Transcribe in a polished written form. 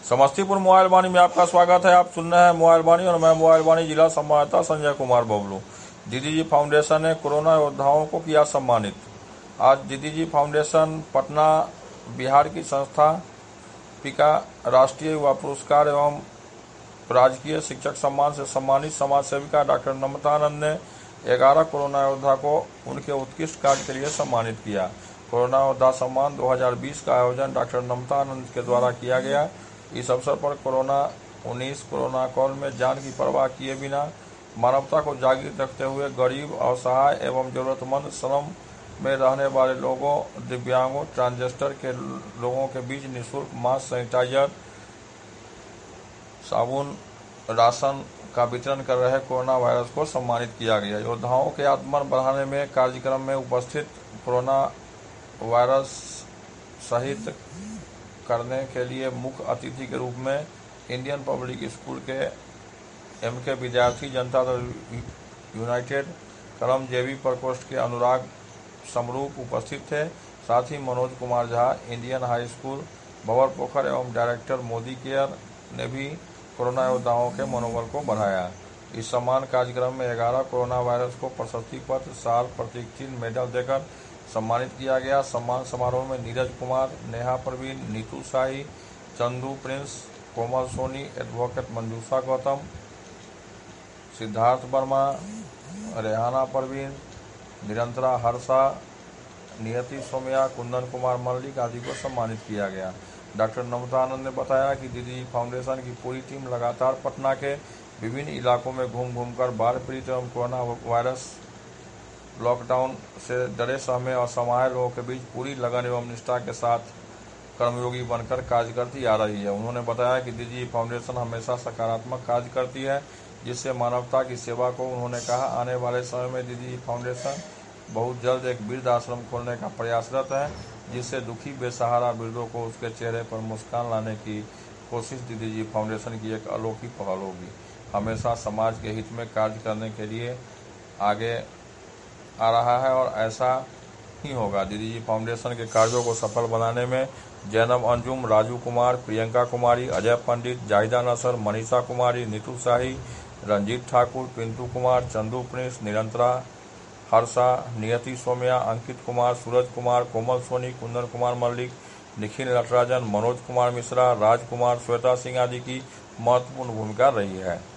Samastipur mobile वाणी में आपका स्वागत है। आप सुन रहे हैं मोबाइल वाणी और मैं मोबाइल वाणी जिला संवाददाता संजय कुमार बबलू। दीदी जी फाउंडेशन ने कोरोना योद्धाओं को किया सम्मानित। आज दीदी जी फाउंडेशन पटना बिहार की संस्था पिका राष्ट्रीय युवा पुरस्कार एवं राजकीय शिक्षक सम्मान से सम्मानित समाज सेविका डॉक्टर नम्रतानंद ने 11 कोरोना योद्धा को उनके उत्कृष्ट कार्य के लिए सम्मानित किया। कोरोना योद्धा सम्मान 2020 का आयोजन डॉक्टर नम्रतानंद के द्वारा किया गया। इस अवसर पर कोरोना काल में जान की परवाह किए बिना मानवता को जागृत रखते हुए गरीब, असहाय एवं जरूरतमंद श्रम में रहने वाले लोगों, दिव्यांगों, ट्रांसजेंडर के लोगों के बीच निःशुल्क मास्क, सैनिटाइजर, साबुन, राशन का वितरण कर रहे कोरोना वायरस को सम्मानित किया गया। योद्धाओं के आत्मबल बढ़ाने में कार्यक्रम में उपस्थित कोरोना वायरस सहित करने के लिए मुख्य अतिथि के रूप में इंडियन पब्लिक स्कूल के MK विद्यार्थी, जनता दल यूनाइटेड कलम JV प्रकोष्ठ के अनुराग समरूप उपस्थित थे। साथ ही Manoj Kumar Jha, Indian high school Babar Pokhar एवं डायरेक्टर मोदी केयर ने भी कोरोना योद्धाओं के मनोबल को बढ़ाया। इस सम्मान कार्यक्रम में 11 कोरोना वायरस को प्रशस्ति पत्र, शाल, प्रतीक चिन्ह, मेडल देकर सम्मानित किया गया। सम्मान समारोह में नीरज कुमार, नेहा परवीन, नीतू शाही, चंदू प्रिंस, कोमल सोनी, एडवोकेट मंजूषा गौतम, सिद्धार्थ वर्मा, रेहाना परवीन, निरंतरा हर्षा, नियति सोमिया, कुंदन कुमार मल्लिक आदि को सम्मानित किया गया। डॉक्टर नम्रतानंद ने बताया कि दीदी फाउंडेशन की पूरी टीम लगातार पटना के विभिन्न इलाकों में घूमकर बाढ़ पीड़ित एवं कोरोना वायरस लॉकडाउन से डरे सहमे और असहाय लोगों के बीच पूरी लगन एवं निष्ठा के साथ कर्मयोगी बनकर कार्य करती आ रही है। उन्होंने बताया कि दीदी फाउंडेशन हमेशा सकारात्मक कार्य करती है, जिससे मानवता की सेवा को उन्होंने कहा आने वाले समय में दीदी फाउंडेशन बहुत जल्द एक वृद्ध आश्रम खोलने का प्रयासरत है, जिससे दुखी बेसहारा वृद्धों को उसके चेहरे पर मुस्कान लाने की कोशिश दीदी जी फाउंडेशन की एक अनोखी पहल होगी। हमेशा समाज के हित में कार्य करने के लिए आगे आ रहा है और ऐसा ही होगा। दीदी जी फाउंडेशन के कार्यों को सफल बनाने में जैनब अंजुम, राजू कुमार, प्रियंका कुमारी, अजय पंडित, जाहिदा नसर, मनीषा कुमारी, नीतू शाही, रंजीत ठाकुर, पिंटू कुमार, चंदू प्रिंस, निरंतरा हर्षा, नियति सोमिया, अंकित कुमार, सूरज कुमार, कोमल सोनी, कुंदन कुमार मल्लिक, निखिल नटराजन, मनोज कुमार मिश्रा, राजकुमार, श्वेता सिंह आदि की महत्वपूर्ण भूमिका रही है।